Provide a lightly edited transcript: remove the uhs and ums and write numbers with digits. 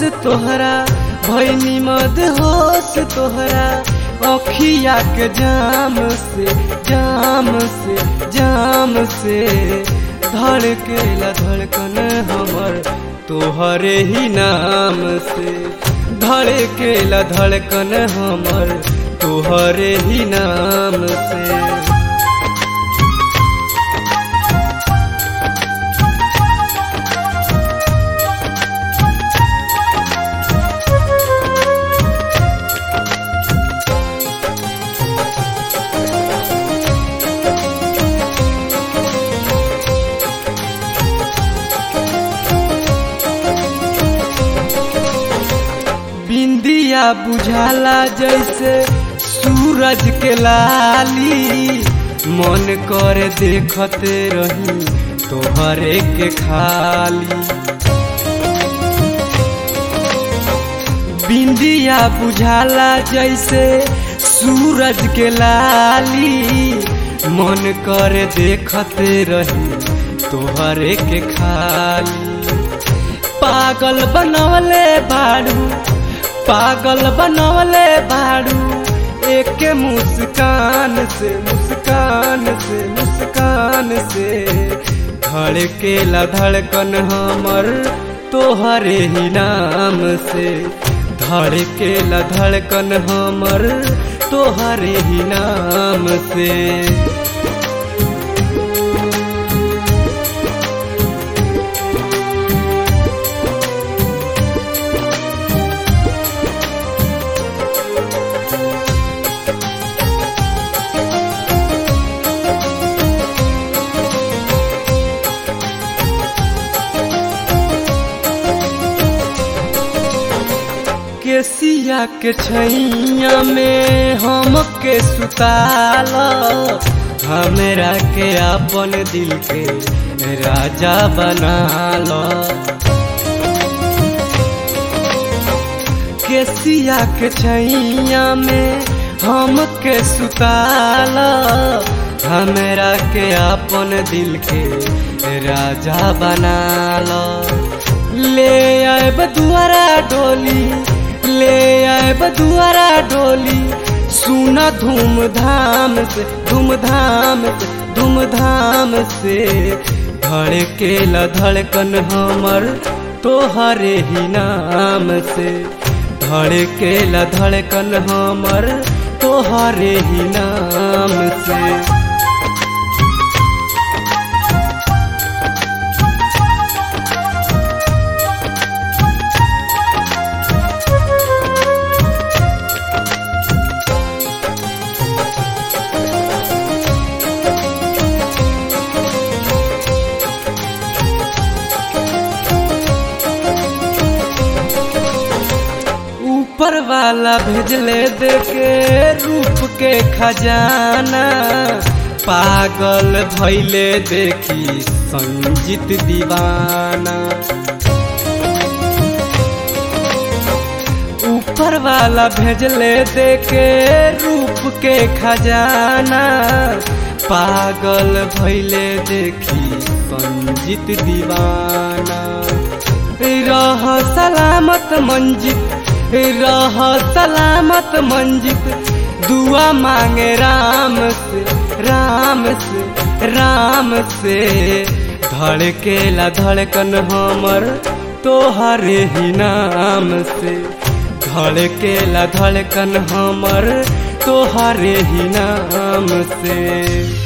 तोहरा भैनी मद होश तोहरा अखिया के जाम से धड़केला धड़कन हमर तोहरे ही नाम से धड़केला धड़कन हमर तोहरे ही नाम से। बिंदिया बुझाला जैसे सूरज के लाली मन करे देखते रही तोहरे के खाली। बिंदिया बुझाला जैसे सूरज के लाली मन करे देखते रही तोहरे के खाली। पागल बनवले बाड़ू एक मुस्कान से धड़केला धड़कन हमर तोहरे ही नाम से धड़केला धड़कन हमर तोहरे ही नाम से। केसिया के छैया में हमके सुताला हमरा के अपन दिल के राजा बनाला। केसिया के छैया में हमके सुताला हमरा के अपन दिल के राजा बनाला। ले आइब दुआरा डोली सुना धूमधाम से धड़केला धड़कन हमर तोहरे ही नाम से धड़केला धड़कन हमर तोहरे ही नाम से। ऊपर वाला भेजले देके रूप के खजाना पागल भइले देखी संजीत दीवाना। ऊपर वाला भेजले देके रूप के खजाना पागल भइले देखी संजीत दीवाना। रह सलामत मंजित दुआ मांगे राम से धड़केला धड़कन हमर तोहरे ही नाम से धड़केला धड़कन हमर तोहरे ही नाम से।